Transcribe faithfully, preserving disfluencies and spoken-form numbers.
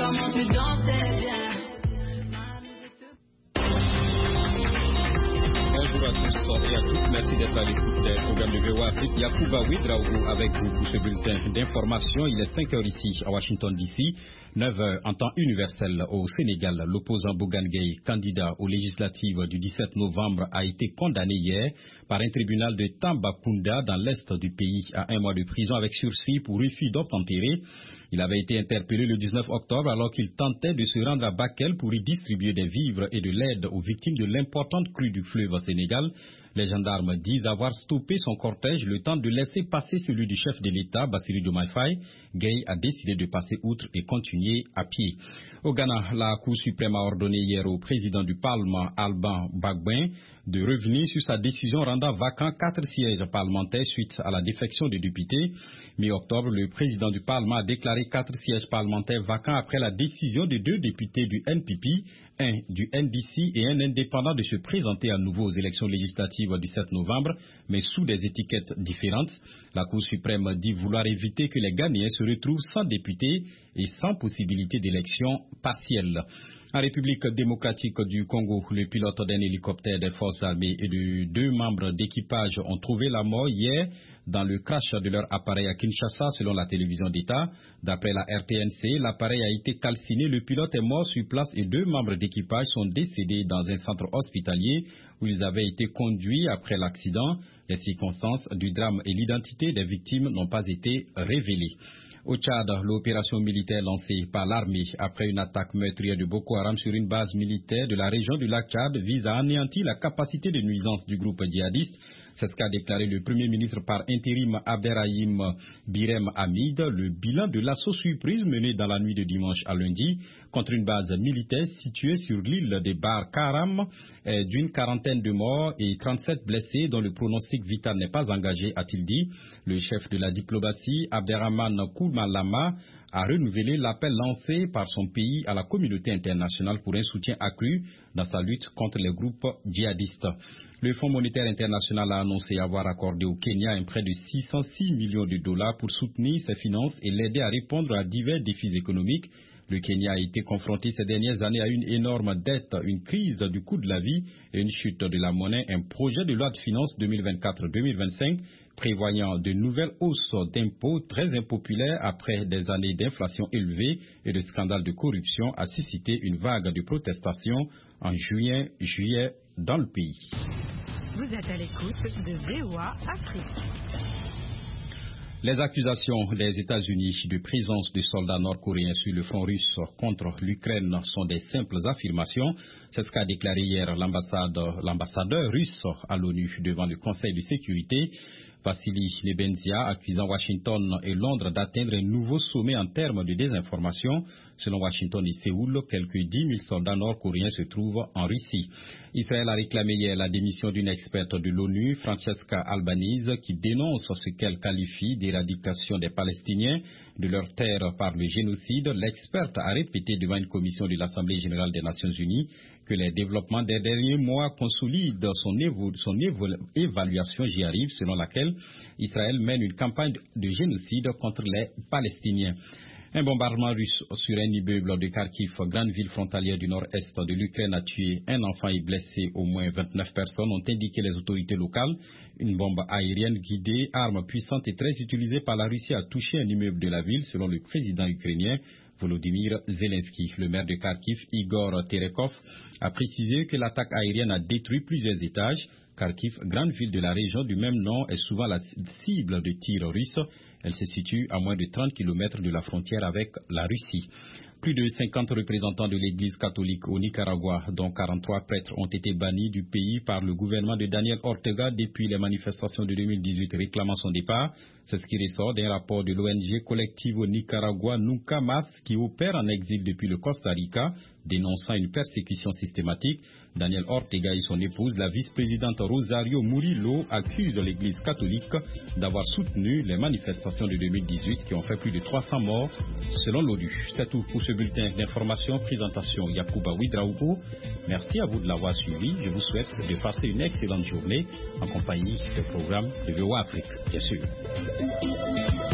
comment tu dansais bien. Bonjour à tous et à toutes, merci d'être à l'écoute des programmes de V O A Afrique. Yacouba Ouedraogo avec vous pour ce bulletin d'information. Il est cinq heures ici à Washington D C, neuf heures en temps universel au Sénégal. L'opposant Bougane Gueye, candidat aux législatives du dix-sept novembre, a été condamné hier par un tribunal de Tambacounda dans l'est du pays à un mois de prison avec sursis pour refus d'obtempérer. Il avait été interpellé le dix-neuf octobre alors qu'il tentait de se rendre à Bakel pour y distribuer des vivres et de l'aide aux victimes de l'importante crue du fleuve Sénégal. Les gendarmes disent avoir stoppé son cortège le temps de laisser passer celui du chef de l'État, Bassirou Diomaye Faye. Gueye a décidé de passer outre et continuer à pied. Au Ghana, la Cour suprême a ordonné hier au président du Parlement, Alban Bagbin, de revenir sur sa décision rendant vacant quatre sièges parlementaires suite à la défection des députés. Mi-octobre, le président du Parlement a déclaré quatre sièges parlementaires vacants après la décision de deux députés du N P P, un du N D C et un indépendant de se présenter à nouveau aux élections législatives du sept novembre, mais sous des étiquettes différentes. La Cour suprême dit vouloir éviter que les Ghanéens se retrouvent sans députés et sans possibilité d'élection partielle. En République démocratique du Congo, le pilote d'un hélicoptère des forces armées et de deux membres d'équipage ont trouvé la mort hier dans le crash de leur appareil à Kinshasa, selon la télévision d'État. D'après la R T N C, l'appareil a été calciné, le pilote est mort sur place et deux membres d'équipage sont décédés dans un centre hospitalier où ils avaient été conduits après l'accident. Les circonstances du drame et l'identité des victimes n'ont pas été révélées. Au Tchad, l'opération militaire lancée par l'armée après une attaque meurtrière de Boko Haram sur une base militaire de la région du lac Tchad vise à anéantir la capacité de nuisance du groupe djihadiste. C'est ce qu'a déclaré le Premier ministre par intérim Abderrahim Birem Hamid. Le bilan de l'assaut surprise mené dans la nuit de dimanche à lundi contre une base militaire située sur l'île des Bar Karam est d'une quarantaine de morts et trente-sept blessés dont le pronostic vital n'est pas engagé, a-t-il dit. Le chef de la diplomatie, Abderrahman Koumalama, a renouvelé l'appel lancé par son pays à la communauté internationale pour un soutien accru dans sa lutte contre les groupes djihadistes. Le Fonds monétaire international a annoncé avoir accordé au Kenya un prêt de six cent six millions de dollars pour soutenir ses finances et l'aider à répondre à divers défis économiques. Le Kenya a été confronté ces dernières années à une énorme dette, une crise du coût de la vie et une chute de la monnaie. Un projet de loi de finances deux mille vingt-quatre deux mille vingt-cinq prévoyant de nouvelles hausses d'impôts très impopulaires après des années d'inflation élevée et de scandales de corruption a suscité une vague de protestations en juillet, juillet dans le pays. Vous êtes à l'écoute de V O A Afrique. Les accusations des États-Unis de présence de soldats nord-coréens sur le front russe contre l'Ukraine sont des simples affirmations. C'est ce qu'a déclaré hier l'ambassadeur russe à l'ONU devant le Conseil de sécurité. Vassili Nebenzia, accusant Washington et Londres d'atteindre un nouveau sommet en termes de désinformation. Selon Washington et Séoul, quelques dix mille soldats nord-coréens se trouvent en Russie. Israël a réclamé hier la démission d'une experte de l'ONU, Francesca Albanese, qui dénonce ce qu'elle qualifie d'éradication des Palestiniens de leur terre par le génocide. L'experte a répété devant une commission de l'Assemblée générale des Nations unies que les développements des derniers mois consolident son, évo son évo évaluation, j'y arrive, selon laquelle Israël mène une campagne de génocide contre les Palestiniens. Un bombardement russe sur un immeuble de Kharkiv, grande ville frontalière du nord-est de l'Ukraine, a tué un enfant et blessé au moins vingt-neuf personnes, ont indiqué les autorités locales. Une bombe aérienne guidée, arme puissante et très utilisée par la Russie, a touché un immeuble de la ville, selon le président ukrainien Volodymyr Zelensky. Le maire de Kharkiv, Igor Terekov, a précisé que l'attaque aérienne a détruit plusieurs étages. Kharkiv, grande ville de la région du même nom, est souvent la cible de tirs russes. Elle se situe à moins de trente kilomètres de la frontière avec la Russie. Plus de cinquante représentants de l'Église catholique au Nicaragua, dont quarante-trois prêtres, ont été bannis du pays par le gouvernement de Daniel Ortega depuis les manifestations de deux mille dix-huit réclamant son départ. C'est ce qui ressort d'un rapport de l'O N G collective au Nicaragua, Nunca Mas, qui opère en exil depuis le Costa Rica, dénonçant une persécution systématique. Daniel Ortega et son épouse, la vice-présidente Rosario Murillo, accusent l'Église catholique d'avoir soutenu les manifestations de deux mille dix-huit qui ont fait plus de trois cents morts selon l'ONU. C'est tout pour ce bulletin d'information. Présentation Yacouba Ouedraogo. Merci à vous de l'avoir suivi. Je vous souhaite de passer une excellente journée en compagnie des programmes de V O A Afrique, bien sûr.